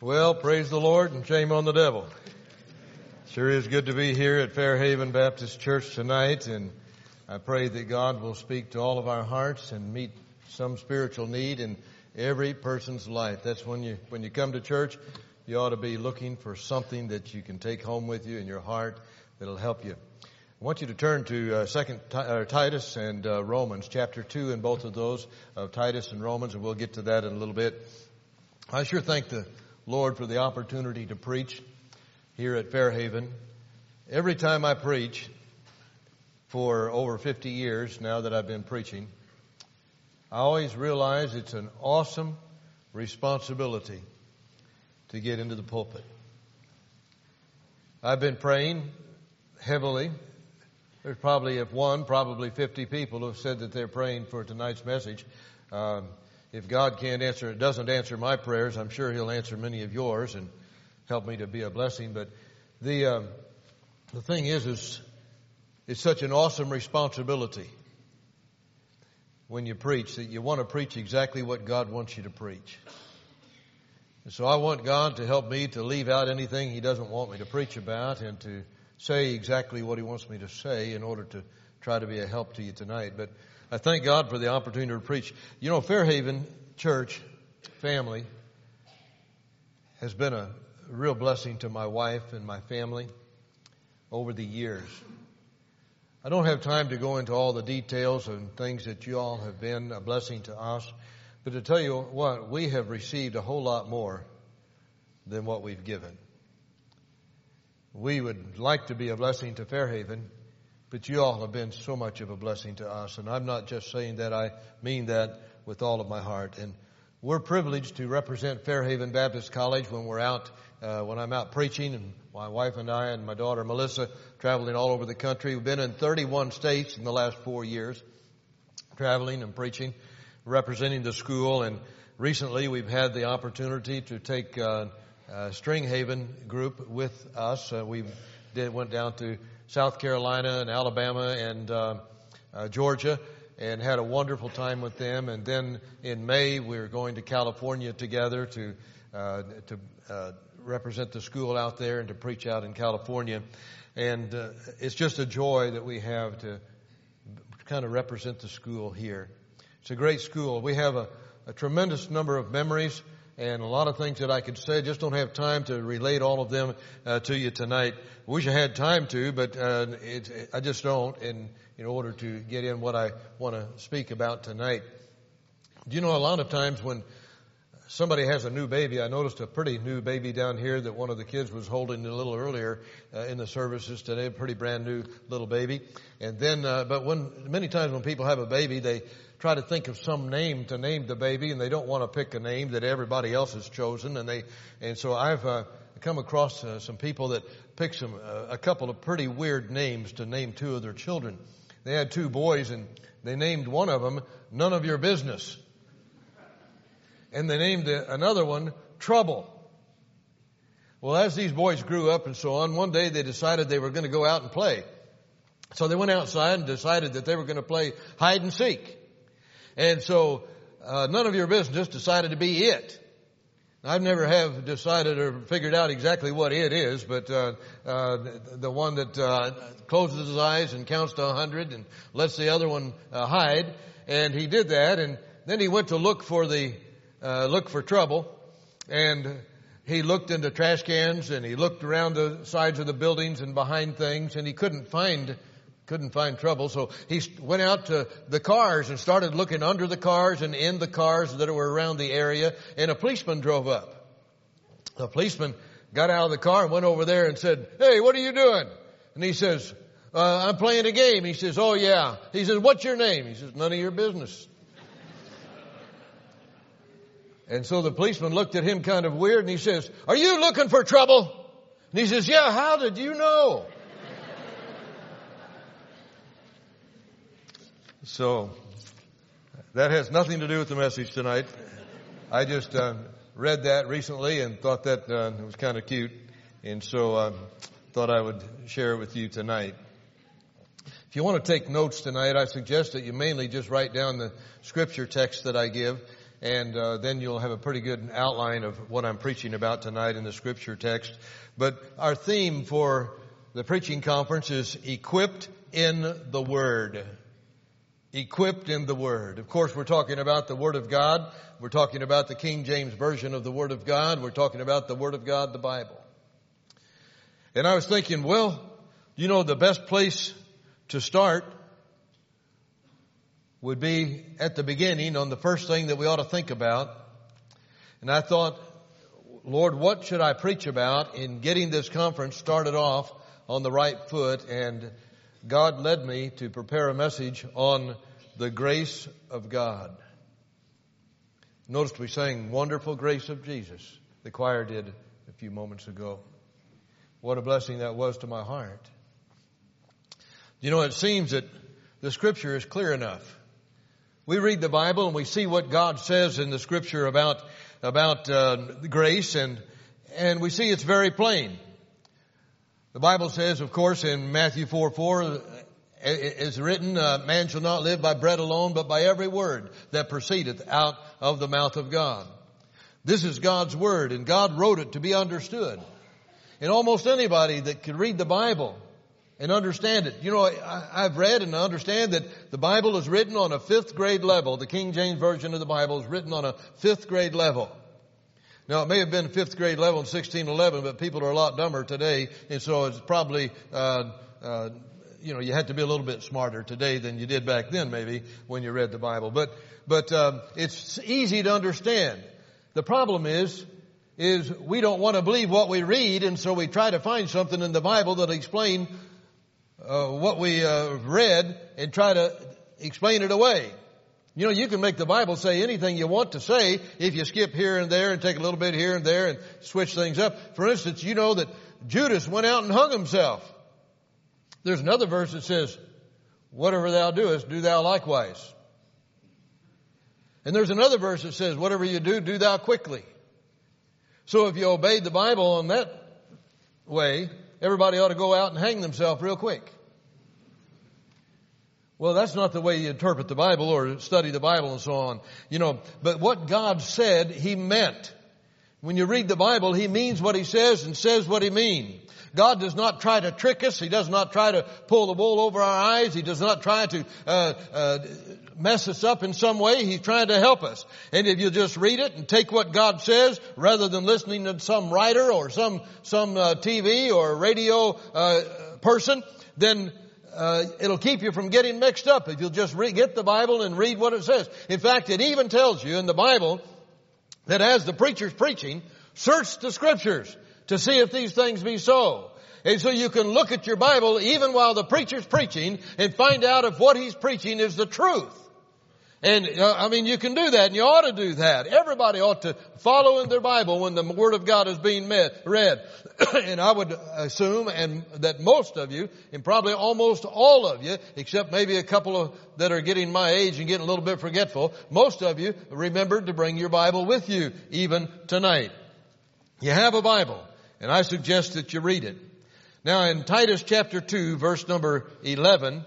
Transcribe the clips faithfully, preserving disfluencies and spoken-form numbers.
Well, praise the Lord and shame on the devil. Sure is good to be here at Fairhaven Baptist Church tonight, and I pray that God will speak to all of our hearts and meet some spiritual need in every person's life. That's when you when you come to church, you ought to be looking for something that you can take home with you in your heart that'll help you. I want you to turn to uh, Second uh, Titus and uh, Romans, chapter two, in both of those of Titus and Romans, and we'll get to that in a little bit. I sure thank the Lord for the opportunity to preach here at Fairhaven. Every time I preach, for over fifty years now that I've been preaching, I always realize it's an awesome responsibility to get into the pulpit. I've been praying heavily. There's probably, if one, probably fifty people who have said that they're praying for tonight's message. Um, If God can't answer, doesn't answer my prayers, I'm sure He'll answer many of yours and help me to be a blessing. But the um, the thing is, is it's such an awesome responsibility when you preach that you want to preach exactly what God wants you to preach. And so I want God to help me to leave out anything He doesn't want me to preach about and to say exactly what He wants me to say in order to try to be a help to you tonight. But I thank God for the opportunity to preach. You know, Fairhaven Church family has been a real blessing to my wife and my family over the years. I don't have time to go into all the details and things that you all have been a blessing to us, but to tell you what, we have received a whole lot more than what we've given. We would like to be a blessing to Fairhaven, but you all have been so much of a blessing to us. And I'm not just saying that, I mean that with all of my heart. And we're privileged to represent Fairhaven Baptist College when we're out, uh, when I'm out preaching. And my wife and I and my daughter Melissa traveling all over the country. We've been in thirty-one states in the last four years, traveling and preaching, representing the school. And recently we've had the opportunity to take uh, uh, Stringhaven group with us. Uh, we did went down to South Carolina and Alabama and uh, uh, Georgia, and had a wonderful time with them. And then in May, we're going to California together to uh, to uh, represent the school out there and to preach out in California. And uh, it's just a joy that we have to kind of represent the school here. It's a great school. We have a, a tremendous number of memories and a lot of things that I could say. Just don't have time to relate all of them uh, to you tonight. Wish I had time to, but uh, it, it, I just don't in, in order to get in what I want to speak about tonight. Do you know, a lot of times when somebody has a new baby, I noticed a pretty new baby down here that one of the kids was holding a little earlier uh, in the services today, a pretty brand new little baby. And then, uh, but when many times when people have a baby, they try to think of some name to name the baby, and they don't want to pick a name that everybody else has chosen. And they, and so I've uh, come across uh, some people that picked some uh, a couple of pretty weird names to name two of their children. They had two boys, and they named one of them None of Your Business, and they named another one Trouble. Well, as these boys grew up and so on, one day they decided they were going to go out and play. So they went outside and decided that they were going to play hide and seek. And so, uh, None of Your Business decided to be it. I've never have decided or figured out exactly what it is, but, uh, uh, the one that, uh, closes his eyes and counts to a hundred and lets the other one, uh, hide. And he did that, and then he went to look for the, uh, look for trouble. And he looked into trash cans, and he looked around the sides of the buildings and behind things, and he couldn't find Couldn't find trouble, so he went out to the cars and started looking under the cars and in the cars that were around the area, and a policeman drove up. The policeman got out of the car and went over there and said, "Hey, what are you doing?" And he says, uh, "I'm playing a game." He says, "Oh, yeah." He says, "What's your name?" He says, "None of your business." And so the policeman looked at him kind of weird, and he says, "Are you looking for trouble?" And he says, "Yeah, how did you know?" So that has nothing to do with the message tonight. I just uh, read that recently and thought that uh, it was kind of cute, and so I uh, thought I would share it with you tonight. If you want to take notes tonight, I suggest that you mainly just write down the scripture text that I give. and uh, then you'll have a pretty good outline of what I'm preaching about tonight in the scripture text. But our theme for the preaching conference is equipped in the Word. Equipped in the Word. Of course, we're talking about the Word of God. We're talking about the King James Version of the Word of God. We're talking about the Word of God, the Bible. And I was thinking, well, you know, the best place to start would be at the beginning on the first thing that we ought to think about. And I thought, Lord, what should I preach about in getting this conference started off on the right foot? And God led me to prepare a message on the grace of God. Notice we sang Wonderful Grace of Jesus. The choir did a few moments ago. What a blessing that was to my heart. You know, it seems that the Scripture is clear enough. We read the Bible and we see what God says in the Scripture about about uh, grace, and and we see it's very plain. The Bible says, of course, in Matthew four four, is written, uh, man shall not live by bread alone, but by every word that proceedeth out of the mouth of God. This is God's Word, and God wrote it to be understood. And almost anybody that can read the Bible and understand it. You know, I, I've read and understand that the Bible is written on a fifth grade level. The King James Version of the Bible is written on a fifth grade level. Now, it may have been fifth grade level in sixteen eleven, but people are a lot dumber today, and so it's probably, uh, uh, you know, you had to be a little bit smarter today than you did back then, maybe, when you read the Bible. But, but um, it's easy to understand. The problem is, is we don't want to believe what we read, and so we try to find something in the Bible that'll explain uh, what we uh, read and try to explain it away. You know, you can make the Bible say anything you want to say if you skip here and there and take a little bit here and there and switch things up. For instance, you know that Judas went out and hung himself. There's another verse that says, whatever thou doest, do thou likewise. And there's another verse that says, whatever you do, do thou quickly. So if you obeyed the Bible in that way, everybody ought to go out and hang themselves real quick. Well, that's not the way you interpret the Bible or study the Bible and so on. You know, but what God said, He meant. When you read the Bible, He means what He says and says what He means. God does not try to trick us. He does not try to pull the wool over our eyes. He does not try to uh, uh, mess us up in some way. He's trying to help us. And if you just read it and take what God says rather than listening to some writer or some some uh, T V or radio uh, person, then uh, it'll keep you from getting mixed up if you'll just re- get the Bible and read what it says. In fact, it even tells you in the Bible that as the preacher's preaching, search the Scriptures to see if these things be so. And so you can look at your Bible even while the preacher's preaching and find out if what he's preaching is the truth. And, uh, I mean, you can do that, and you ought to do that. Everybody ought to follow in their Bible when the Word of God is being met, read. And I would assume and that most of you, and probably almost all of you, except maybe a couple of that are getting my age and getting a little bit forgetful, most of you remembered to bring your Bible with you even tonight. You have a Bible, and I suggest that you read it. Now, in Titus chapter two, verse number eleven,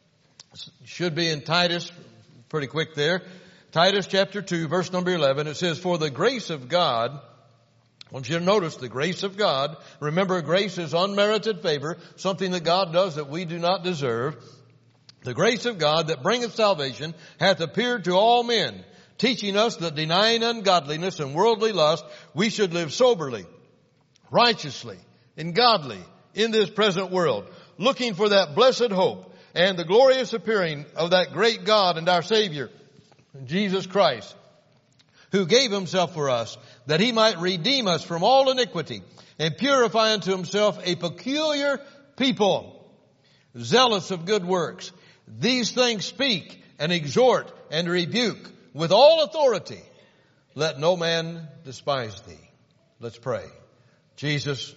should be in Titus, pretty quick there. Titus chapter two, verse number eleven, it says, for the grace of God, I want you to notice the grace of God. Remember, grace is unmerited favor, something that God does that we do not deserve. The grace of God that bringeth salvation hath appeared to all men, teaching us that denying ungodliness and worldly lust, we should live soberly, righteously, and godly in this present world, looking for that blessed hope and the glorious appearing of that great God and our Savior, Jesus Christ, who gave Himself for us, that He might redeem us from all iniquity and purify unto Himself a peculiar people, zealous of good works. These things speak and exhort and rebuke with all authority. Let no man despise thee. Let's pray. Jesus,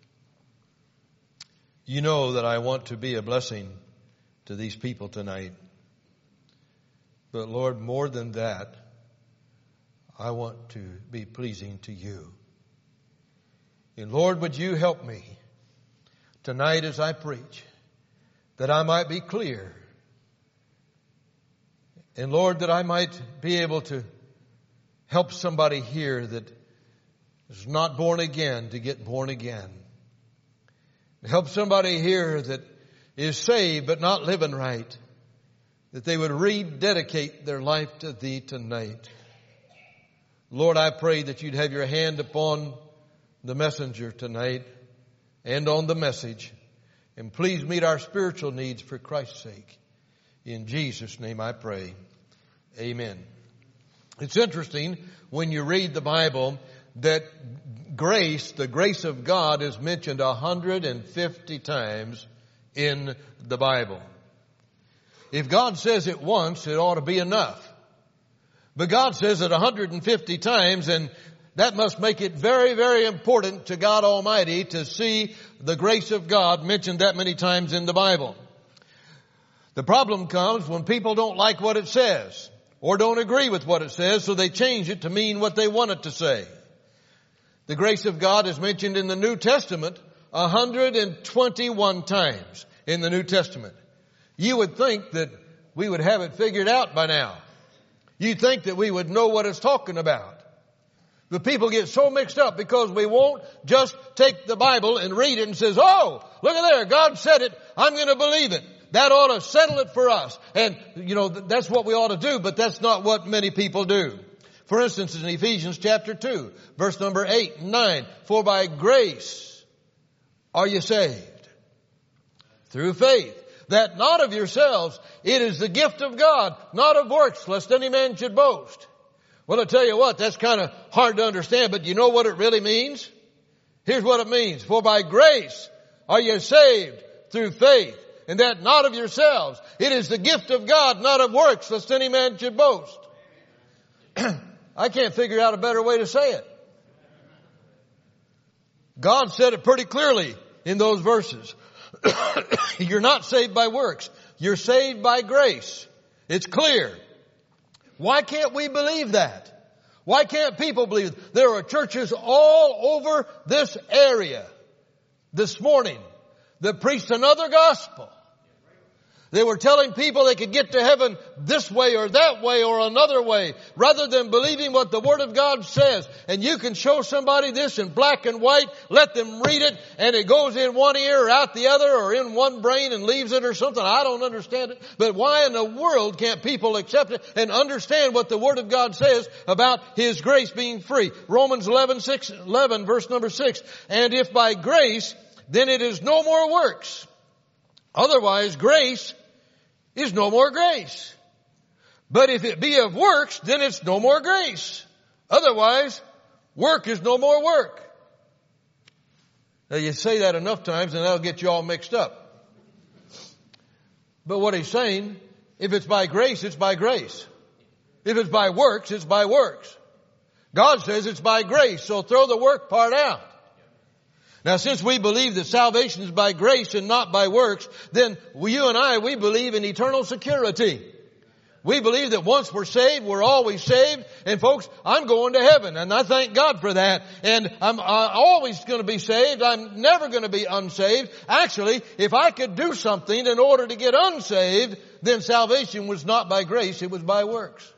you know that I want to be a blessing to these people tonight. But Lord, more than that, I want to be pleasing to you. And Lord, would you help me tonight as I preach, that I might be clear. And Lord, that I might be able to help somebody here that is not born again to get born again. Help somebody here that is saved but not living right, that they would rededicate their life to Thee tonight. Lord, I pray that You'd have Your hand upon the messenger tonight and on the message. And please meet our spiritual needs for Christ's sake. In Jesus' name I pray. Amen. It's interesting when you read the Bible that grace, the grace of God, is mentioned one hundred fifty times in the Bible. If God says it once, it ought to be enough. But God says it one hundred fifty times, and that must make it very, very important to God Almighty to see the grace of God mentioned that many times in the Bible. The problem comes when people don't like what it says or don't agree with what it says, so they change it to mean what they want it to say. The grace of God is mentioned in the New Testament one hundred twenty-one times in the New Testament. You would think that we would have it figured out by now. You'd think that we would know what it's talking about. The people get so mixed up because we won't just take the Bible and read it and says, oh, look at there, God said it, I'm going to believe it. That ought to settle it for us. And, you know, that's what we ought to do, but that's not what many people do. For instance, in Ephesians chapter two, verse number eight and nine, for by grace are you saved through faith, that not of yourselves, it is the gift of God, not of works, lest any man should boast. Well, I tell you what, that's kind of hard to understand, but you know what it really means? Here's what it means. For by grace are you saved through faith, and that not of yourselves. It is the gift of God, not of works, lest any man should boast. I can't figure out a better way to say it. God said it pretty clearly in those verses. You're not saved by works. You're saved by grace. It's clear. Why can't we believe that? Why can't people believe it? There are churches all over this area this morning that preached another gospel. They were telling people they could get to heaven this way or that way or another way, rather than believing what the Word of God says. And you can show somebody this in black and white, let them read it, and it goes in one ear or out the other or in one brain and leaves it or something. I don't understand it. But why in the world can't people accept it and understand what the Word of God says about His grace being free? Romans eleven, six, eleven, verse number six. And if by grace, then it is no more works. Otherwise, grace is no more grace. But if it be of works, then it's no more grace. Otherwise, work is no more work. Now you say that enough times and that'll get you all mixed up. But what he's saying, if it's by grace, it's by grace. If it's by works, it's by works. God says it's by grace, so throw the work part out. Now, since we believe that salvation is by grace and not by works, then you and I, we believe in eternal security. We believe that once we're saved, we're always saved. And folks, I'm going to heaven, and I thank God for that. And I'm uh, always going to be saved. I'm never going to be unsaved. Actually, if I could do something in order to get unsaved, then salvation was not by grace, it was by works.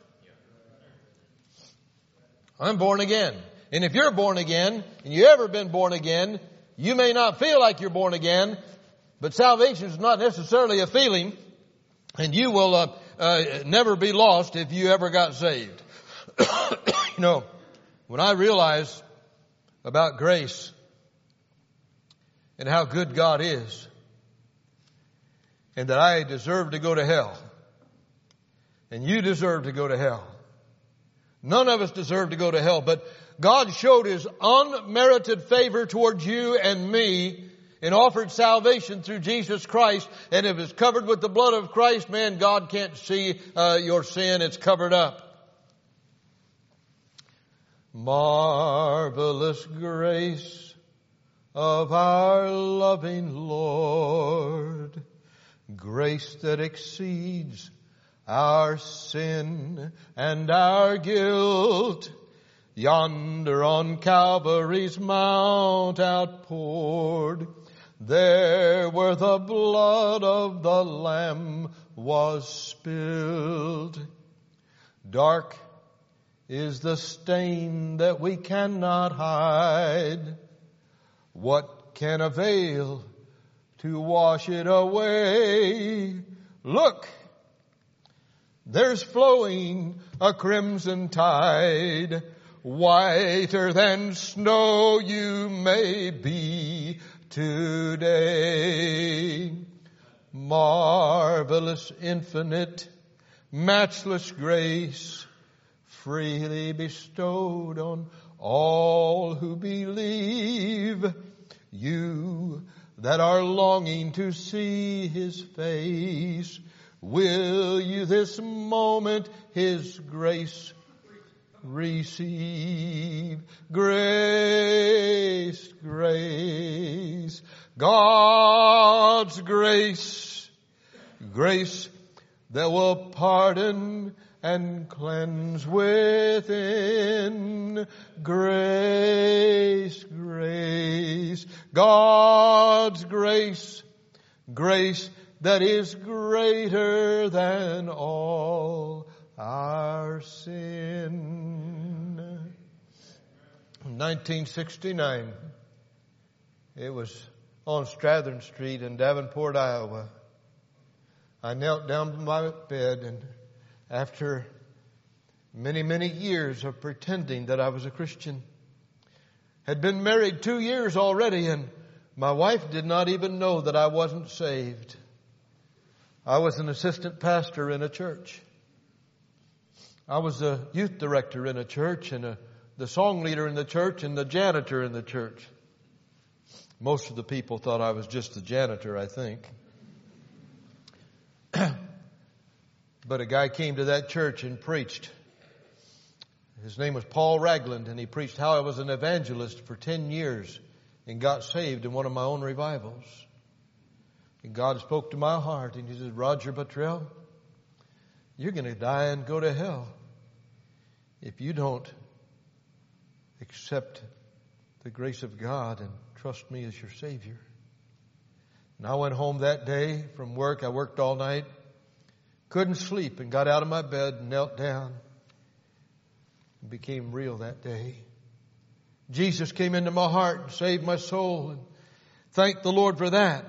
I'm born again. And if you're born again, and you've ever been born again, you may not feel like you're born again, but salvation is not necessarily a feeling, and you will uh, uh, never be lost if you ever got saved. You know, when I realized about grace and how good God is, and that I deserve to go to hell, and you deserve to go to hell. None of us deserve to go to hell, but God showed His unmerited favor towards you and me and offered salvation through Jesus Christ. And if it's covered with the blood of Christ, man, God can't see uh, your sin. It's covered up. Marvelous grace of our loving Lord, grace that exceeds our sin and our guilt, yonder on Calvary's mount outpoured, there where the blood of the Lamb was spilled. Dark is the stain that we cannot hide. What can avail to wash it away? Look, there's flowing a crimson tide. Whiter than snow you may be today. Marvelous, infinite, matchless grace, freely bestowed on all who believe. You that are longing to see His face, will you this moment His grace receive? Grace, grace, God's grace, grace that will pardon and cleanse within. Grace, grace, God's grace, grace that is greater than all our sin. In nineteen sixty-nine, it was on Strathern Street in Davenport, Iowa. I knelt down by my bed, and after many, many years of pretending that I was a Christian, had been married two years already, and my wife did not even know that I wasn't saved. I was an assistant pastor in a church. I was the youth director in a church, and a, the song leader in the church, and the janitor in the church. Most of the people thought I was just the janitor, I think. But a guy came to that church and preached. His name was Paul Ragland, and he preached how I was an evangelist for ten years and got saved in one of my own revivals. And God spoke to my heart, and He said, Roger Buttrell, you're going to die and go to hell if you don't accept the grace of God and trust me as your Savior. And I went home that day from work. I worked all night. Couldn't sleep, and got out of my bed and knelt down. It became real that day. Jesus came into my heart and saved my soul, and thank the Lord for that.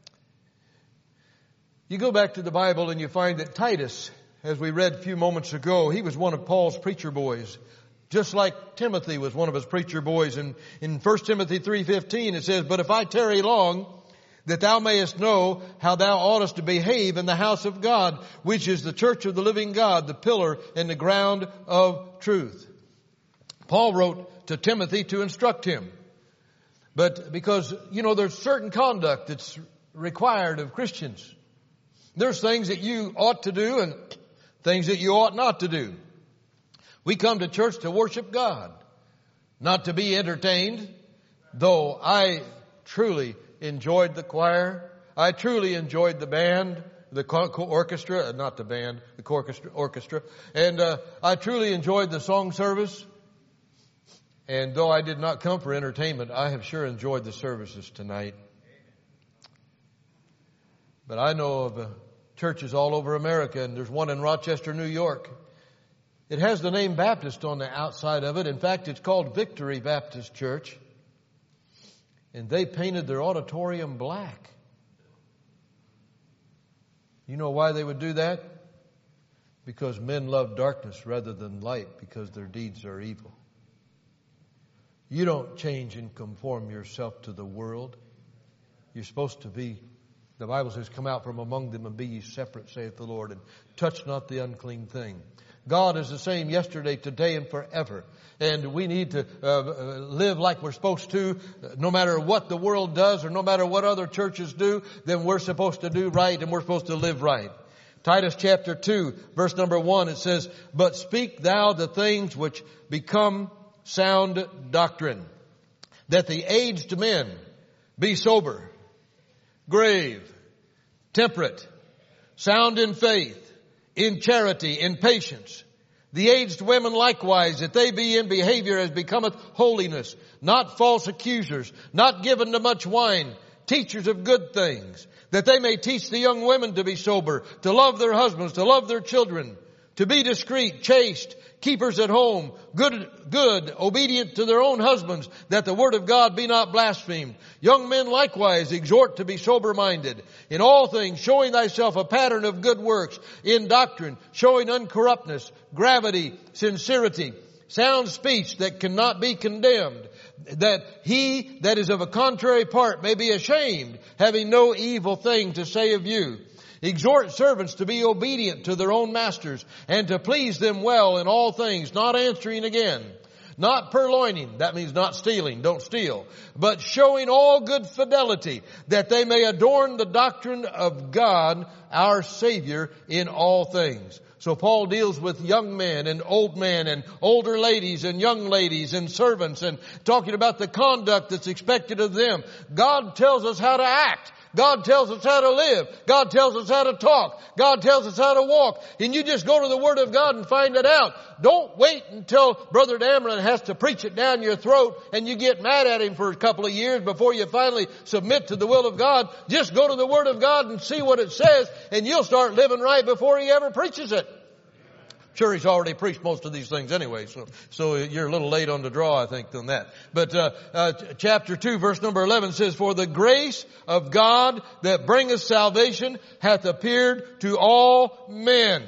You go back to the Bible and you find that Titus, as we read a few moments ago, he was one of Paul's preacher boys. Just like Timothy was one of his preacher boys. And in First Timothy three fifteen it says, but if I tarry long, that thou mayest know how thou oughtest to behave in the house of God, which is the church of the living God, the pillar and the ground of truth. Paul wrote to Timothy to instruct him. But because, you know, there's certain conduct that's required of Christians. There's things that you ought to do and things that you ought not to do. We come to church to worship God, not to be entertained, though I truly enjoyed the choir. I truly enjoyed the band, the orchestra, not the band, the orchestra, orchestra. And uh, I truly enjoyed the song service. And though I did not come for entertainment, I have sure enjoyed the services tonight. But I know of uh, churches all over America, and there's one in Rochester, New York. It has the name Baptist on the outside of it. In fact, it's called Victory Baptist Church. And they painted their auditorium black. You know why they would do that? Because men love darkness rather than light, because their deeds are evil. You don't change and conform yourself to the world. You're supposed to be, the Bible says, come out from among them and be ye separate, saith the Lord, and touch not the unclean thing. God is the same yesterday, today, and forever. And we need to uh, live like we're supposed to. No matter what the world does or no matter what other churches do, then we're supposed to do right and we're supposed to live right. Titus chapter two, verse number one, it says, but speak thou the things which become sound doctrine, that the aged men be sober, grave, temperate, sound in faith, in charity, in patience. The aged women likewise, that they be in behavior as becometh holiness, not false accusers, not given to much wine, teachers of good things, that they may teach the young women to be sober, to love their husbands, to love their children, to be discreet, chaste, keepers at home, good, good, obedient to their own husbands, that the word of God be not blasphemed. Young men likewise exhort to be sober-minded. In all things, showing thyself a pattern of good works. In doctrine, showing uncorruptness, gravity, sincerity, sound speech that cannot be condemned. That he that is of a contrary part may be ashamed, having no evil thing to say of you. Exhort servants to be obedient to their own masters, and to please them well in all things, not answering again, not purloining, that means not stealing, don't steal, but showing all good fidelity, that they may adorn the doctrine of God, our Savior, in all things. So Paul deals with young men and old men and older ladies and young ladies and servants, and talking about the conduct that's expected of them. God tells us how to act. God tells us how to live. God tells us how to talk. God tells us how to walk. And you just go to the Word of God and find it out. Don't wait until Brother Dameron has to preach it down your throat and you get mad at him for a couple of years before you finally submit to the will of God. Just go to the Word of God and see what it says, and you'll start living right before He ever preaches it. Sure, He's already preached most of these things anyway, so so you're a little late on the draw, I think, than that. But uh, uh chapter two, verse number eleven says, "For the grace of God that bringeth salvation hath appeared to all men."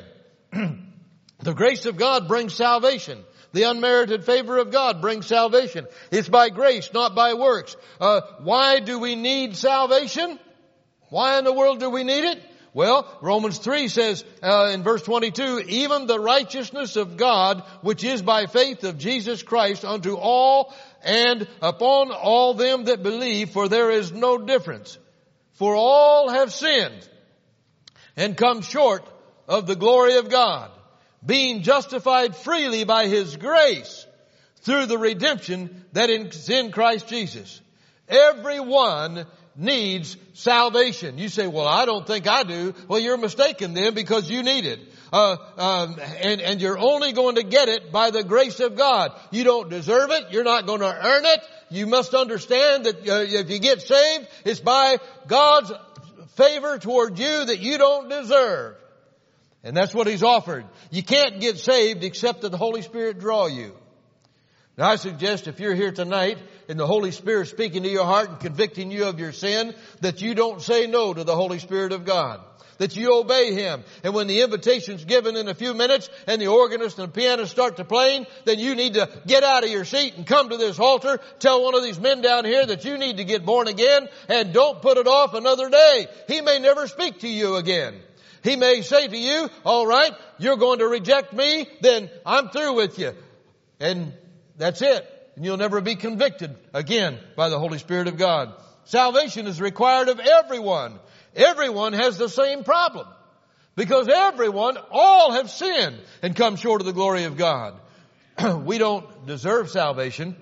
The grace of God brings salvation. The unmerited favor of God brings salvation. It's by grace, not by works. Uh, why do we need salvation? Why in the world do we need it? Well, Romans three says uh, in verse twenty-two, "Even the righteousness of God, which is by faith of Jesus Christ, unto all and upon all them that believe, for there is no difference. For all have sinned and come short of the glory of God, being justified freely by His grace through the redemption that is in Christ Jesus." Everyone needs salvation. You say, "Well, I don't think I do." Well, you're mistaken then, because you need it. Uh, um, and, and you're only going to get it by the grace of God. You don't deserve it. You're not going to earn it. You must understand that uh, if you get saved, it's by God's favor toward you that you don't deserve. And that's what He's offered. You can't get saved except that the Holy Spirit draw you. Now, I suggest if you're here tonight and the Holy Spirit speaking to your heart and convicting you of your sin, that you don't say no to the Holy Spirit of God. That you obey Him. And when the invitation's given in a few minutes and the organist and the pianist start to playing, then you need to get out of your seat and come to this altar. Tell one of these men down here that you need to get born again, and don't put it off another day. He may never speak to you again. He may say to you, "All right, you're going to reject me, then I'm through with you." And that's it. And you'll never be convicted again by the Holy Spirit of God. Salvation is required of everyone. Everyone has the same problem. Because everyone, all have sinned and come short of the glory of God. We don't deserve salvation,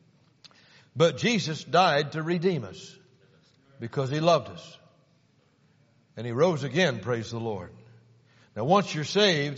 but Jesus died to redeem us because He loved us. And He rose again, praise the Lord. Now, once you're saved,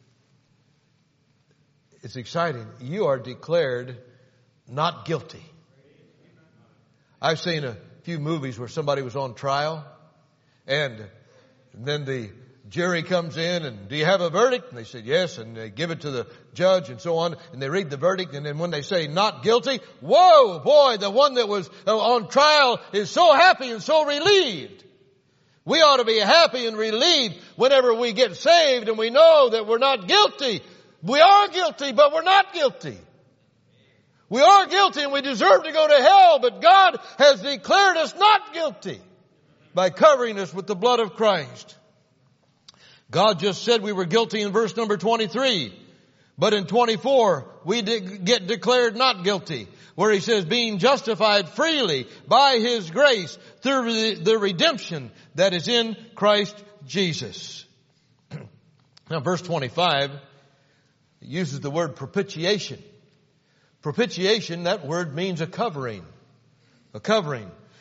it's exciting. You are declared not guilty. I've seen a few movies where somebody was on trial, and then the jury comes in and, "Do you have a verdict?" And they said, "Yes," and they give it to the judge and so on, and they read the verdict, and then when they say not guilty, whoa, boy, the one that was on trial is so happy and so relieved. We ought to be happy and relieved whenever we get saved and we know that we're not guilty. We are guilty, but we're not guilty. We are guilty and we deserve to go to hell, but God has declared us not guilty by covering us with the blood of Christ. God just said we were guilty in verse number twenty-three. But in twenty-four, we get declared not guilty, where He says, "Being justified freely by His grace through the redemption that is in Christ Jesus." Now, verse twenty-five uses the word propitiation. Propitiation, that word means a covering. A covering.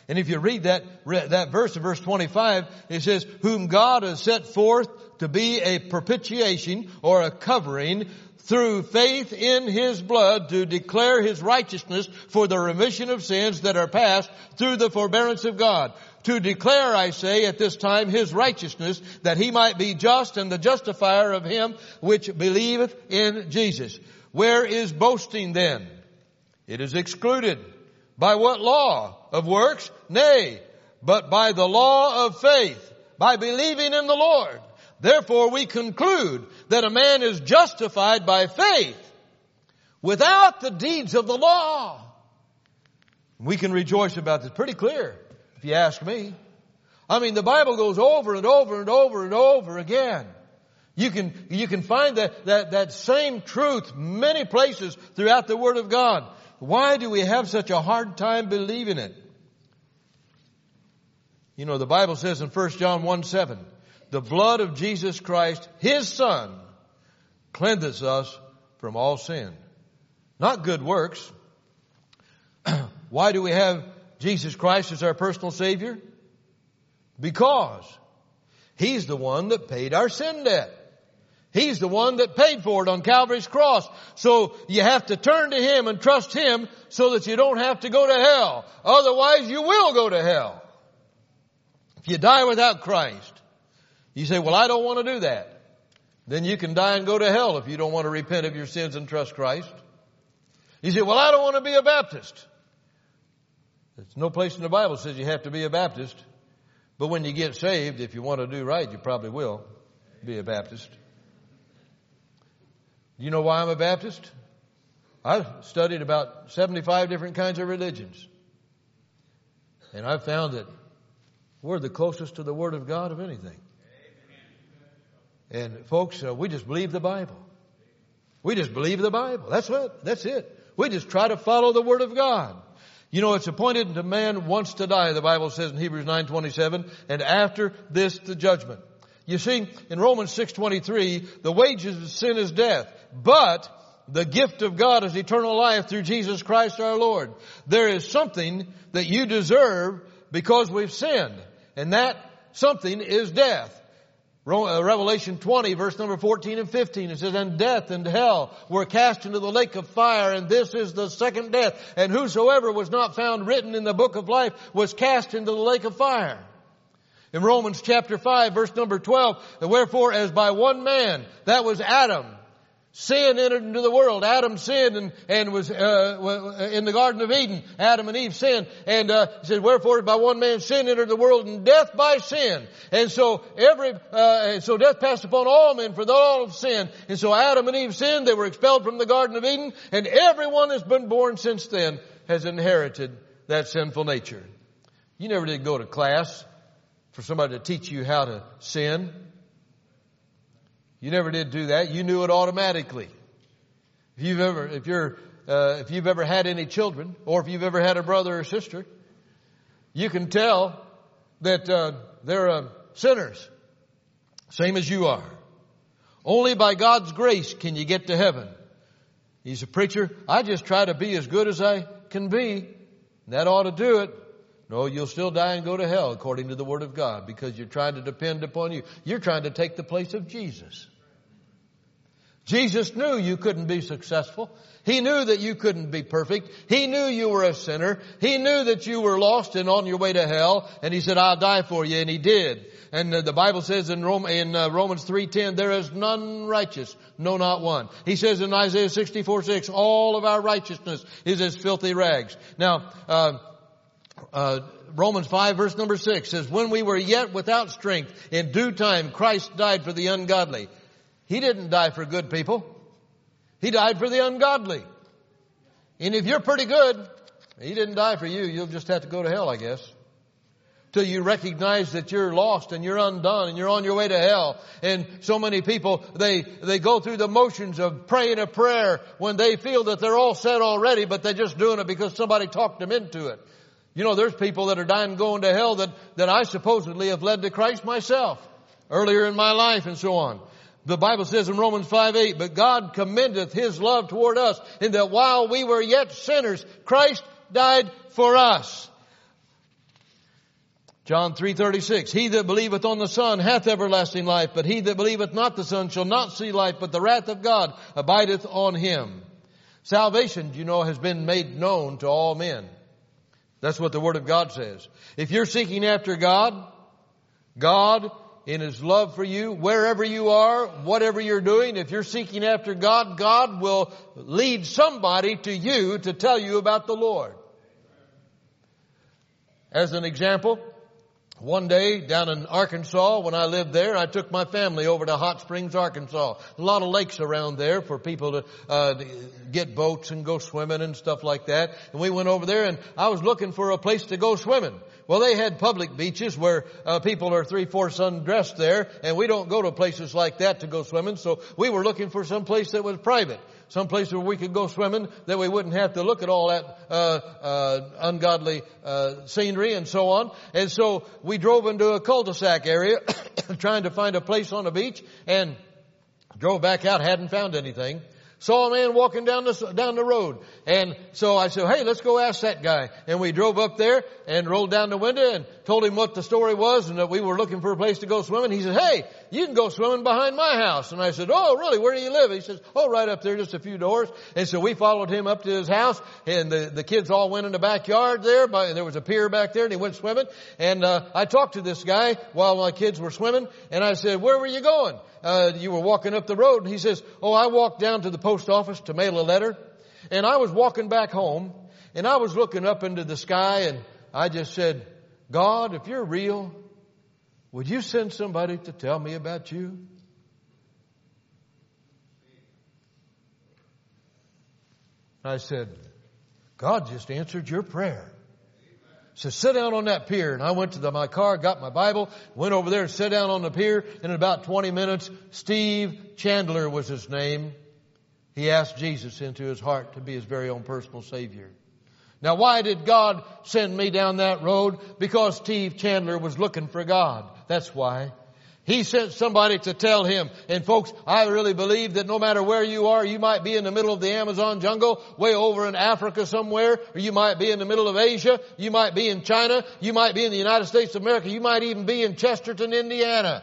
And if you read that, that verse in verse twenty-five, it says, whom God has set forth to be a propitiation or a covering through faith in His blood to declare His righteousness for the remission of sins that are past through the forbearance of God. To declare, I say, at this time His righteousness, that He might be just and the justifier of him which believeth in Jesus. Where is boasting then? It is excluded. By what law? Of works? Nay, but by the law of faith, by believing in the Lord. Therefore we conclude that a man is justified by faith without the deeds of the law. We can rejoice about this. Pretty clear, if you ask me. I mean, the Bible goes over and over and over and over again. You can, you can find that, that, that same truth many places throughout the Word of God. Why do we have such a hard time believing it? You know, the Bible says in First John one seven, the blood of Jesus Christ, His Son, cleanses us from all sin. Not good works. Why do we have Jesus Christ as our personal Savior? Because He's the one that paid our sin debt. He's the one that paid for it on Calvary's cross. So you have to turn to Him and trust Him so that you don't have to go to hell. Otherwise you will go to hell. If you die without Christ, you say, well, I don't want to do that. Then you can die and go to hell if you don't want to repent of your sins and trust Christ. You say, well, I don't want to be a Baptist. There's no place in the Bible that says you have to be a Baptist. But when you get saved, if you want to do right, you probably will be a Baptist. You know why I'm a Baptist? I've studied about seventy-five different kinds of religions. And I've found that we're the closest to the Word of God of anything. And folks, uh, we just believe the Bible. We just believe the Bible. That's it. That's it. We just try to follow the Word of God. You know, it's appointed unto man once to die, the Bible says in Hebrews nine twenty-seven, and after this the judgment. You see, in Romans six twenty-three, the wages of sin is death, but the gift of God is eternal life through Jesus Christ our Lord. There is something that you deserve because we've sinned, and that something is death. Revelation twenty, verse number fourteen and fifteen, it says, and death and hell were cast into the lake of fire, and this is the second death. And whosoever was not found written in the book of life was cast into the lake of fire. In Romans chapter five, verse number twelve, wherefore as by one man, that was Adam, sin entered into the world. Adam sinned and, and was uh, in the Garden of Eden. Adam and Eve sinned. And uh, he said, wherefore by one man sin entered the world, and death by sin. And so every uh, so death passed upon all men, for all have sinned. And so Adam and Eve sinned. They were expelled from the Garden of Eden. And everyone that's been born since then has inherited that sinful nature. You never did go to class for somebody to teach you how to sin. You never did do that. You knew it automatically. If you've ever, if you're, uh, if you've ever had any children, or if you've ever had a brother or sister, you can tell that uh, they're uh, sinners, same as you are. Only by God's grace can you get to heaven. He's a preacher. I just try to be as good as I can be. That ought to do it. No, you'll still die and go to hell according to the Word of God, because you're trying to depend upon you. You're trying to take the place of Jesus. Jesus knew you couldn't be successful. He knew that you couldn't be perfect. He knew you were a sinner. He knew that you were lost and on your way to hell. And He said, I'll die for you. And He did. And uh, the Bible says in, Rome, in uh, Romans three ten, there is none righteous, no, not one. He says in Isaiah sixty-four six, all of our righteousness is as filthy rags. Now, uh, Uh, Romans five verse number six says, when we were yet without strength, in due time Christ died for the ungodly. He didn't die for good people. He died for the ungodly. And if you're pretty good, He didn't die for you. You'll just have to go to hell, I guess. Till you recognize that you're lost and you're undone and you're on your way to hell. And so many people, they, they go through the motions of praying a prayer when they feel that they're all set already, but they're just doing it because somebody talked them into it. You know, there's people that are dying going to hell that, that I supposedly have led to Christ myself earlier in my life and so on. The Bible says in Romans five eight, but God commendeth His love toward us in that while we were yet sinners, Christ died for us. John three thirty-six, he that believeth on the Son hath everlasting life, but he that believeth not the Son shall not see life, but the wrath of God abideth on him. Salvation, you know, has been made known to all men. That's what the Word of God says. If you're seeking after God, God, in His love for you, wherever you are, whatever you're doing, if you're seeking after God, God will lead somebody to you to tell you about the Lord. As an example, one day down in Arkansas, when I lived there, I took my family over to Hot Springs, Arkansas. A lot of lakes around there for people to uh, get boats and go swimming and stuff like that. And we went over there, and I was looking for a place to go swimming. Well, they had public beaches where uh, people are three-fourths undressed there, and we don't go to places like that to go swimming. So we were looking for some place that was private, some place where we could go swimming, that we wouldn't have to look at all that uh, uh ungodly uh scenery and so on. And so we drove into a cul-de-sac area trying to find a place on the beach, and drove back out, hadn't found anything. Saw a man walking down the, down the road. And so I said, hey, let's go ask that guy. And we drove up there and rolled down the window and told him what the story was and that we were looking for a place to go swimming. He said, hey, you can go swimming behind my house. And I said, oh, really? Where do you live? He says, oh, right up there, just a few doors. And so we followed him up to his house, and the, the kids all went in the backyard there. By, there was a pier back there, and he went swimming. And uh, I talked to this guy while my kids were swimming, and I said, where were you going? Uh, you were walking up the road. And he says, oh, I walked down to the post office to mail a letter. And I was walking back home, and I was looking up into the sky, and I just said, God, if you're real, would you send somebody to tell me about you? I said, God just answered your prayer. So sit down on that pier. And I went to the, my car, got my Bible, went over there and sat down on the pier. And in about twenty minutes, Steve Chandler was his name. He asked Jesus into his heart to be his very own personal Savior. Now, why did God send me down that road? Because Steve Chandler was looking for God. That's why. He sent somebody to tell him. And folks, I really believe that no matter where you are, you might be in the middle of the Amazon jungle, way over in Africa somewhere, or you might be in the middle of Asia, you might be in China, you might be in the United States of America, you might even be in Chesterton, Indiana.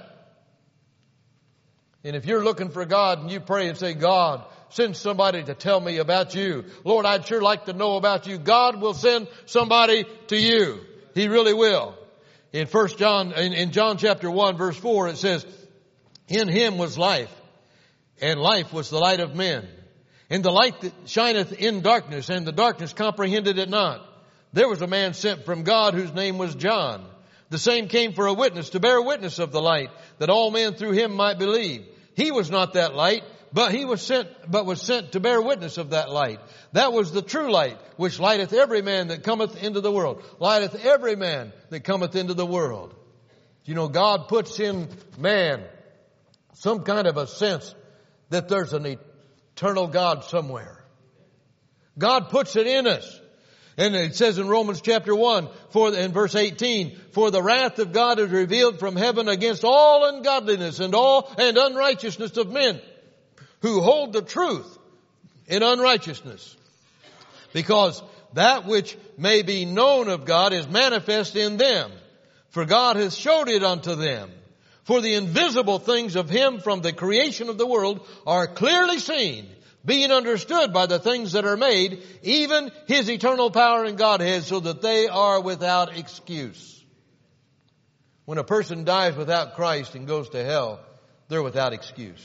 And if you're looking for God and you pray and say, God, send somebody to tell me about you. Lord, I'd sure like to know about you. God will send somebody to you. He really will. In First John, in, in John chapter one, verse four, it says, in him was life, and life was the light of men. And the light that shineth in darkness, and the darkness comprehended it not. There was a man sent from God whose name was John. The same came for a witness, to bear witness of the light, that all men through him might believe. He was not that light, but he was sent, but was sent to bear witness of that light. That was the true light, which lighteth every man that cometh into the world. Lighteth every man that cometh into the world. You know, God puts in man some kind of a sense that there's an eternal God somewhere. God puts it in us. And it says in Romans chapter one, for, in verse eighteen, for the wrath of God is revealed from heaven against all ungodliness and all and unrighteousness of men, who hold the truth in unrighteousness. Because that which may be known of God is manifest in them. For God hath showed it unto them. For the invisible things of him from the creation of the world are clearly seen, being understood by the things that are made, even his eternal power and Godhead, so that they are without excuse. When a person dies without Christ and goes to hell, they're without excuse.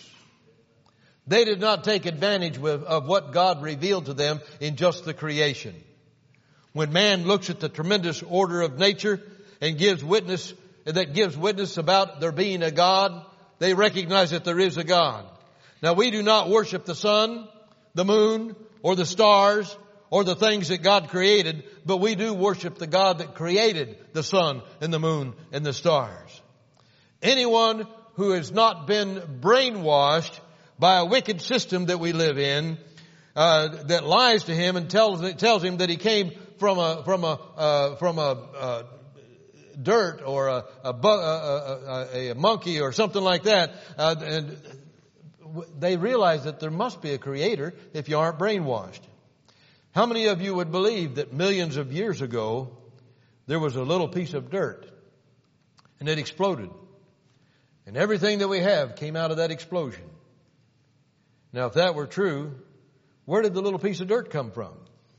They did not take advantage of what God revealed to them in just the creation. When man looks at the tremendous order of nature and gives witness, that gives witness about there being a God, they recognize that there is a God. Now, we do not worship the sun, the moon, or the stars, or the things that God created, but we do worship the God that created the sun and the moon and the stars. Anyone who has not been brainwashed by a wicked system that we live in, uh, that lies to him and tells tells him that he came from a from a uh, from a uh, dirt or a a, bu- a, a a monkey or something like that, uh, and they realize that there must be a creator if you aren't brainwashed. How many of you would believe that millions of years ago there was a little piece of dirt And it exploded. And everything that we have came out of that explosion. Now, if that were true, where did the little piece of dirt come from?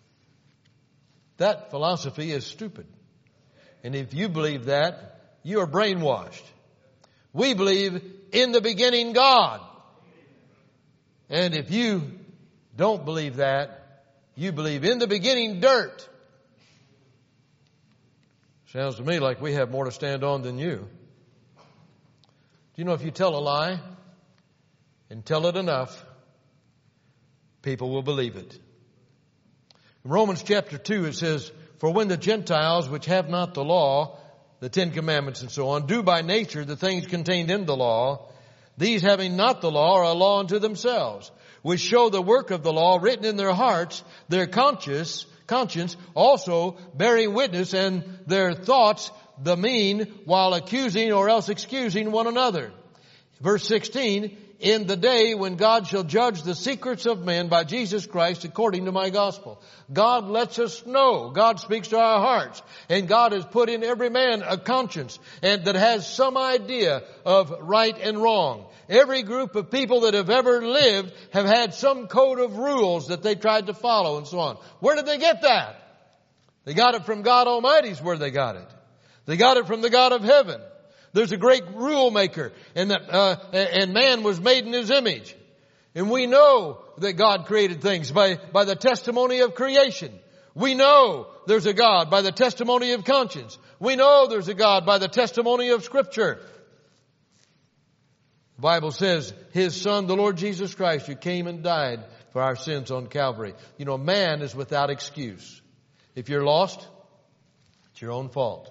That philosophy is stupid. And if you believe that, you are brainwashed. We believe in the beginning God. And if you don't believe that, you believe in the beginning dirt. Sounds to me like we have more to stand on than you. Do you know if you tell a lie and tell it enough, people will believe it. In Romans chapter two it says, for when the Gentiles which have not the law, the Ten Commandments and so on, do by nature the things contained in the law, these having not the law are a law unto themselves, which show the work of the law written in their hearts, their conscience, conscience also bearing witness, and their thoughts the mean, while accusing or else excusing one another. Verse sixteen, in the day when God shall judge the secrets of men by Jesus Christ according to my gospel. God lets us know. God speaks to our hearts. And God has put in every man a conscience and that has some idea of right and wrong. Every group of people that have ever lived have had some code of rules that they tried to follow and so on. Where did they get that? They got it from God Almighty's where they got it. They got it from the God of heaven. There's a great rule maker, and that, uh, and man was made in His image. And we know that God created things by, by the testimony of creation. We know there's a God by the testimony of conscience. We know there's a God by the testimony of Scripture. The Bible says His Son, the Lord Jesus Christ, who came and died for our sins on Calvary. You know, man is without excuse. If you're lost, it's your own fault.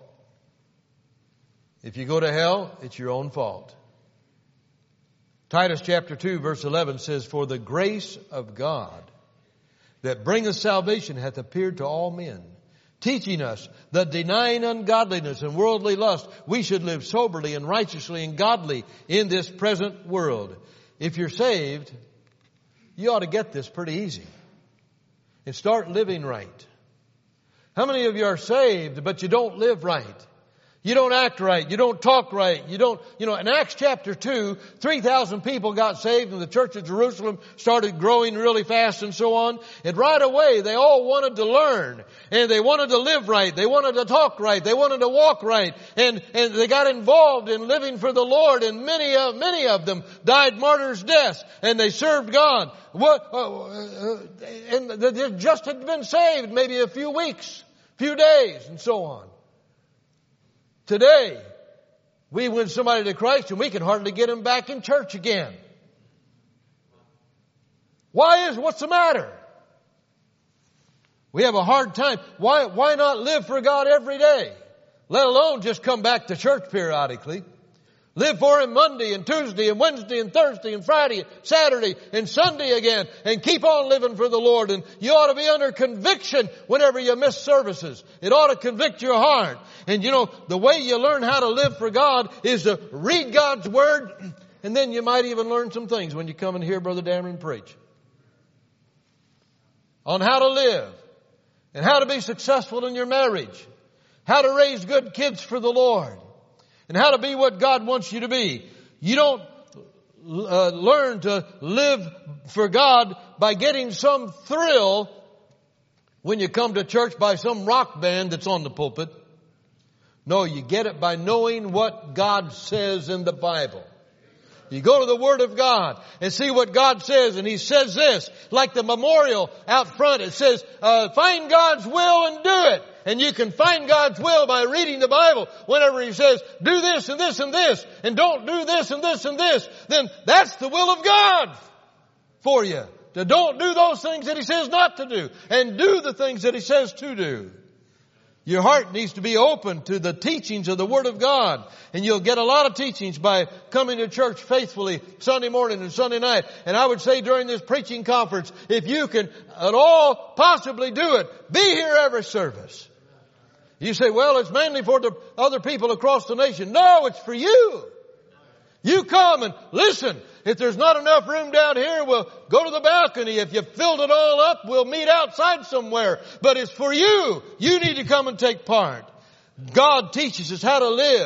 If you go to hell, it's your own fault. Titus chapter two verse eleven says, for the grace of God that bringeth salvation hath appeared to all men, teaching us that denying ungodliness and worldly lust, we should live soberly and righteously and godly in this present world. If you're saved, you ought to get this pretty easy and start living right. How many of you are saved, but you don't live right? You don't act right. You don't talk right. You don't, you know, in Acts chapter two, three thousand people got saved and the church of Jerusalem started growing really fast and so on. And right away, they all wanted to learn and they wanted to live right. They wanted to talk right. They wanted to walk right. And, and they got involved in living for the Lord, and many of, many of them died martyrs' deaths, and they served God. What, uh, uh, and they just had been saved maybe a few weeks, few days and so on. Today, we win somebody to Christ and we can hardly get them back in church again. Why is, what's the matter? We have a hard time. Why, why not live for God every day? Let alone just come back to church periodically. Live for Him Monday and Tuesday and Wednesday and Thursday and Friday, Saturday and Sunday again, and keep on living for the Lord. And you ought to be under conviction whenever you miss services. It ought to convict your heart. And you know, the way you learn how to live for God is to read God's Word, and then you might even learn some things when you come and hear Brother Dameron preach. On how to live, and how to be successful in your marriage, how to raise good kids for the Lord, and how to be what God wants you to be. You don't uh, learn to live for God by getting some thrill when you come to church by some rock band that's on the pulpit. No, you get it by knowing what God says in the Bible. You go to the Word of God and see what God says, and He says this, like the memorial out front. It says, uh, find God's will and do it. And you can find God's will by reading the Bible. Whenever He says, do this and this and this, and don't do this and this and this, then that's the will of God for you. To don't do those things that He says not to do, and do the things that He says to do. Your heart needs to be open to the teachings of the Word of God. And you'll get a lot of teachings by coming to church faithfully Sunday morning and Sunday night. And I would say during this preaching conference, if you can at all possibly do it, be here every service. You say, well, it's mainly for the other people across the nation. No, it's for you. You come and listen. If there's not enough room down here, we'll go to the balcony. If you filled it all up, we'll meet outside somewhere. But it's for you. You need to come and take part. God teaches us how to live.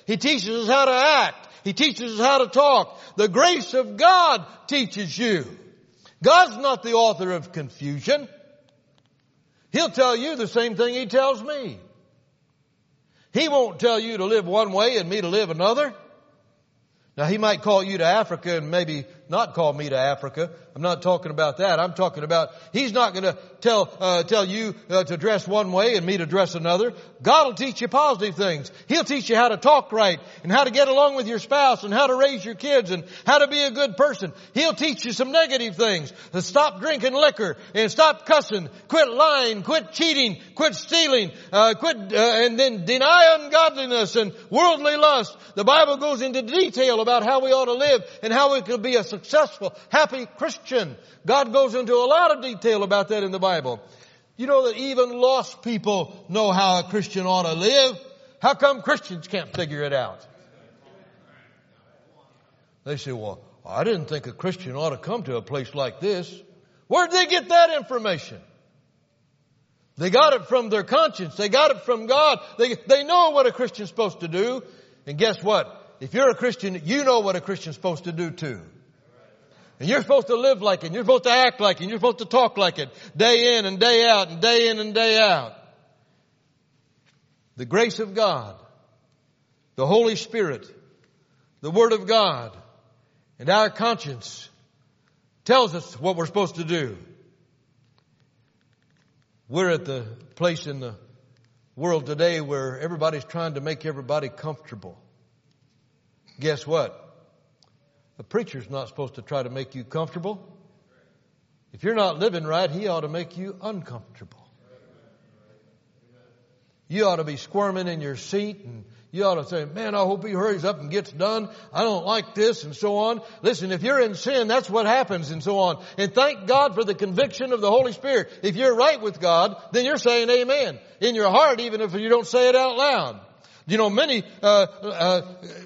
He teaches us how to act. He teaches us how to talk. The grace of God teaches you. God's not the author of confusion. He'll tell you the same thing He tells me. He won't tell you to live one way and me to live another. Now, He might call you to Africa and maybe not call me to Africa. I'm not talking about that. I'm talking about He's not going to tell uh, tell you uh, to dress one way and me to dress another. God will teach you positive things. He'll teach you how to talk right and how to get along with your spouse and how to raise your kids and how to be a good person. He'll teach you some negative things. To stop drinking liquor and stop cussing, quit lying, quit cheating, quit stealing, uh, quit uh, and then deny ungodliness and worldly lust. The Bible goes into detail about how we ought to live and how we could be a successful, happy Christian. God goes into a lot of detail about that in the Bible. You know that even lost people know how a Christian ought to live. How come Christians can't figure it out? They say, well, I didn't think a Christian ought to come to a place like this. Where'd they get that information? They got it from their conscience. They got it from God. They, they know what a Christian's supposed to do. And guess what? If you're a Christian, you know what a Christian's supposed to do too. And you're supposed to live like it. And you're supposed to act like it. And you're supposed to talk like it. Day in and day out and day in and day out. The grace of God, the Holy Spirit, the Word of God, and our conscience tells us what we're supposed to do. We're at the place in the world today where everybody's trying to make everybody comfortable. Guess what? A preacher's not supposed to try to make you comfortable. If you're not living right, he ought to make you uncomfortable. You ought to be squirming in your seat and you ought to say, man, I hope he hurries up and gets done. I don't like this and so on. Listen, if you're in sin, that's what happens and so on. And thank God for the conviction of the Holy Spirit. If you're right with God, then you're saying amen in your heart, even if you don't say it out loud. You know, many, uh, uh,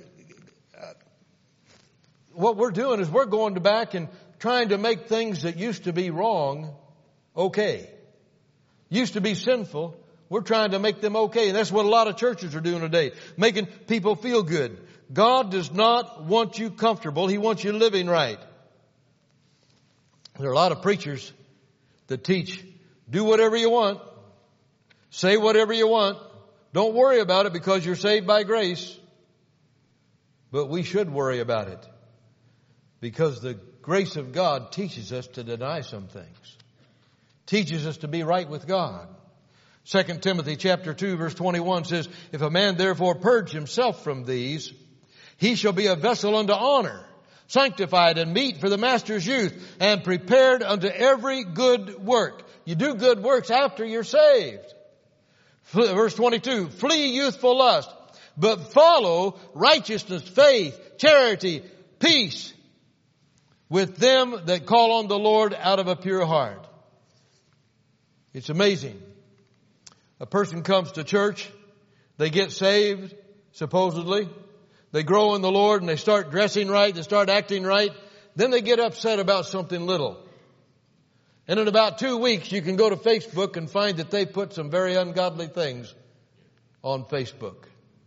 what we're doing is we're going back and trying to make things that used to be wrong okay. Used to be sinful. We're trying to make them okay. And that's what a lot of churches are doing today. Making people feel good. God does not want you comfortable. He wants you living right. There are a lot of preachers that teach, do whatever you want. Say whatever you want. Don't worry about it because you're saved by grace. But we should worry about it. Because the grace of God teaches us to deny some things. Teaches us to be right with God. Second Timothy chapter two verse twenty-one says, if a man therefore purge himself from these, he shall be a vessel unto honor, sanctified and meet for the master's use, and prepared unto every good work. You do good works after you're saved. Verse twenty-two, flee youthful lust, but follow righteousness, faith, charity, peace with them that call on the Lord out of a pure heart. It's amazing. A person comes to church, they get saved, supposedly. They grow in the Lord and they start dressing right, they start acting right. Then they get upset about something little. And in about two weeks, you can go to Facebook and find that they put some very ungodly things on Facebook.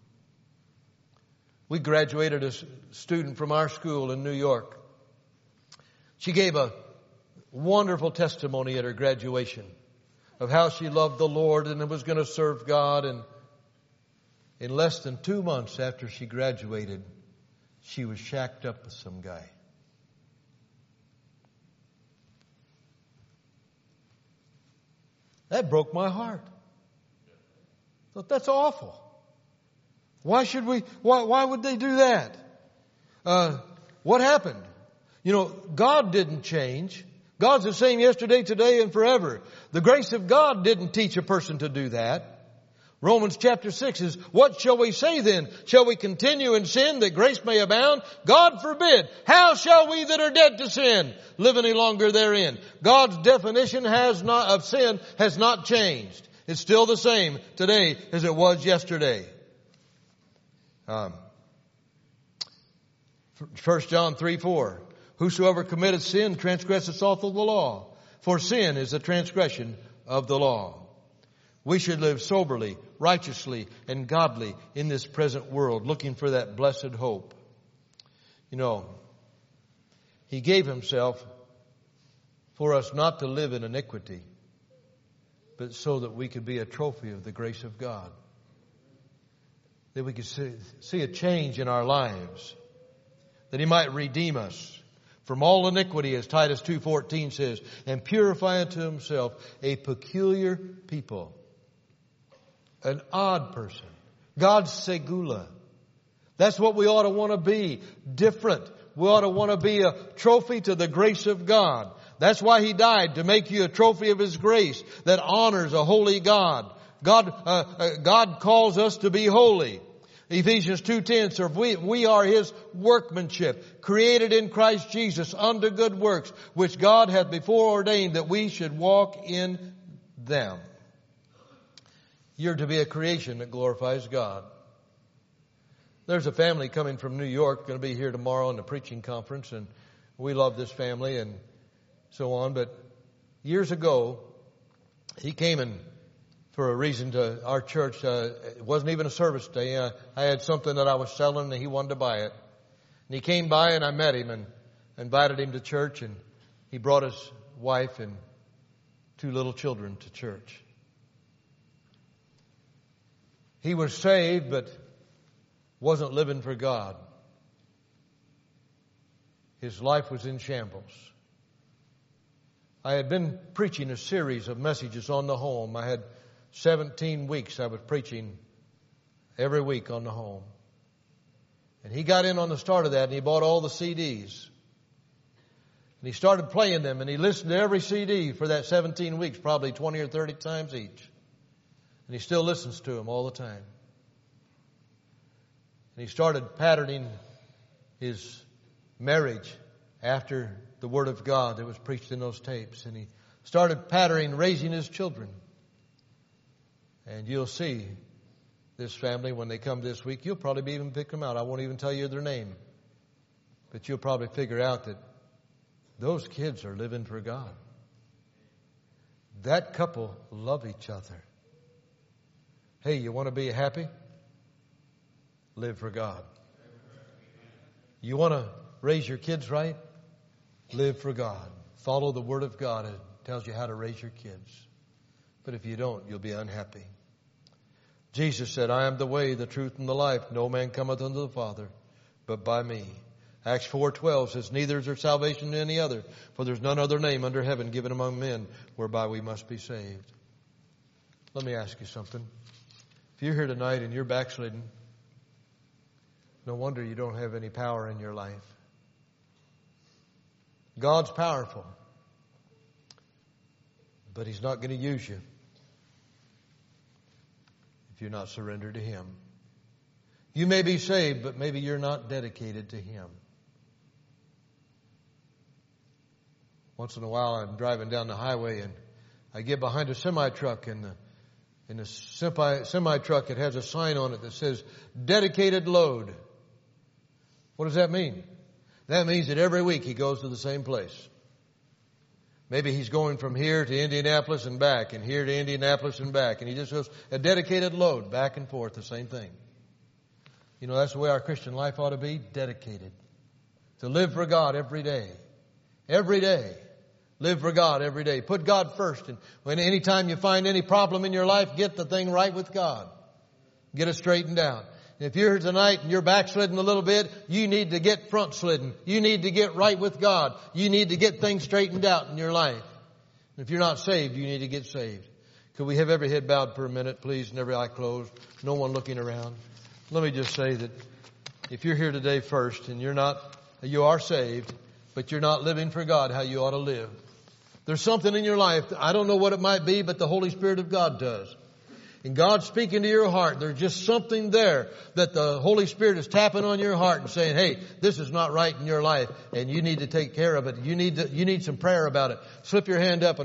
We graduated a student from our school in New York. She gave a wonderful testimony at her graduation of how she loved the Lord and was going to serve God. And in less than two months after she graduated, she was shacked up with some guy. That broke my heart. I thought, that's awful. Why should we, why, why would they do that? Uh, what happened? You know, God didn't change. God's the same yesterday, today, and forever. The grace of God didn't teach a person to do that. Romans chapter six is, what shall we say then? Shall we continue in sin that grace may abound? God forbid. How shall we that are dead to sin live any longer therein? God's definition has not, of sin has not changed. It's still the same today as it was yesterday. Um, First John three four. Whosoever committeth sin transgresseth also the law. For sin is the transgression of the law. We should live soberly, righteously, and godly in this present world, looking for that blessed hope. You know, He gave Himself for us not to live in iniquity, but so that we could be a trophy of the grace of God. That we could see, see a change in our lives. That He might redeem us from all iniquity, as Titus two fourteen says, and purify unto Himself a peculiar people. An odd person. God's segula. That's what we ought to want to be. Different. We ought to want to be a trophy to the grace of God. That's why He died, to make you a trophy of His grace that honors a holy God. God, uh, uh, God calls us to be holy. Ephesians two ten says, we, we are His workmanship, created in Christ Jesus unto good works, which God hath before ordained that we should walk in them. You're to be a creation that glorifies God. There's a family coming from New York, going to be here tomorrow in the preaching conference, and we love this family and so on. But years ago, he came in for a reason to our church. Uh, it wasn't even a service day. Uh, I had something that I was selling, and he wanted to buy it. And he came by, and I met him and invited him to church, and he brought his wife and two little children to church. He was saved, but wasn't living for God. His life was in shambles. I had been preaching a series of messages on the home. I had seventeen weeks I was preaching every week on the home. And he got in on the start of that, and he bought all the C Ds. And he started playing them, and he listened to every C D for that seventeen weeks, probably twenty or thirty times each. And he still listens to them all the time. And he started patterning his marriage after the Word of God that was preached in those tapes. And he started patterning raising his children. And you'll see this family when they come this week. You'll probably even pick them out. I won't even tell you their name. But you'll probably figure out that those kids are living for God. That couple love each other. Hey, you want to be happy? Live for God. You want to raise your kids right? Live for God. Follow the Word of God. It tells you how to raise your kids. But if you don't, you'll be unhappy. Jesus said, I am the way, the truth, and the life. No man cometh unto the Father but by me. Acts four twelve says, neither is there salvation in any other, for there's none other name under heaven given among men whereby we must be saved. Let me ask you something. If you're here tonight and you're backslidden, no wonder you don't have any power in your life. God's powerful, but He's not going to use you if you're not surrendered to Him. You may be saved, but maybe you're not dedicated to Him. Once in a while I'm driving down the highway and I get behind a semi-truck, and the In the semi, semi-truck, it has a sign on it that says, dedicated load. What does that mean? That means that every week he goes to the same place. Maybe he's going from here to Indianapolis and back, and here to Indianapolis and back, and he just goes a dedicated load back and forth, the same thing. You know, that's the way our Christian life ought to be, dedicated. To live for God every day. Every day. Live for God every day. Put God first. And when any time you find any problem in your life, get the thing right with God. Get it straightened out. And if you're here tonight and you're backslidden a little bit, you need to get front slidden. You need to get right with God. You need to get things straightened out in your life. And if you're not saved, you need to get saved. Could we have every head bowed for a minute, please, and every eye closed? No one looking around. Let me just say that if you're here today first and you're not, you are saved, but you're not living for God how you ought to live. There's something in your life, I don't know what it might be, but the Holy Spirit of God does. And God's speaking to your heart. There's just something there that the Holy Spirit is tapping on your heart and saying, hey, this is not right in your life and you need to take care of it. You need to, you need some prayer about it. Slip your hand up.